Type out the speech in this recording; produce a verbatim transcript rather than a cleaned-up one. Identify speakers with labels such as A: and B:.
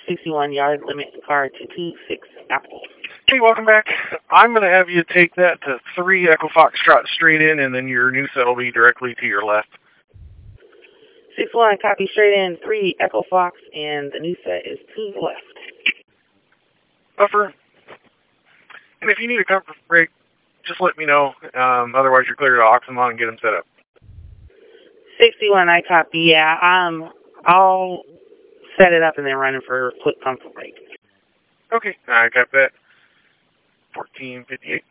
A: sixty-one yard limit car two two six Apple.
B: Hey, welcome back. I'm going to have you take that to three Echo Foxtrot straight in, and then your new set will be directly to your left.
A: six one, copy straight in, three Echo Fox, and the new set is to the left.
B: Buffer. And if you need a comfort break, just let me know. Um, otherwise, you're clear to aux them on and get them set up.
A: sixty-one, I copy. Yeah, um, I'll set it up and then run it for a quick comfort break.
B: Okay, I got that. fourteen fifty-eight.